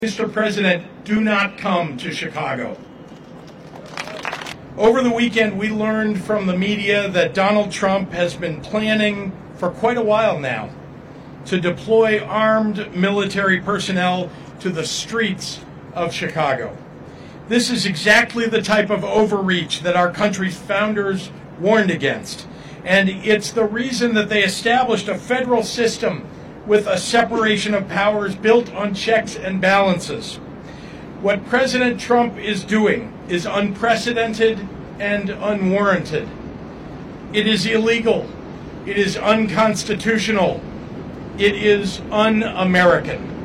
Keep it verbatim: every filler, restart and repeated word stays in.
Mister President, do not come to Chicago. Over the weekend, we learned from the media that Donald Trump has been planning for quite a while now to deploy armed military personnel to the streets of Chicago. This is exactly the type of overreach that our country's founders warned against. And it's the reason that they established a federal system with a separation of powers built on checks and balances. What President Trump is doing is unprecedented and unwarranted. It is illegal. It is unconstitutional. It is un-American.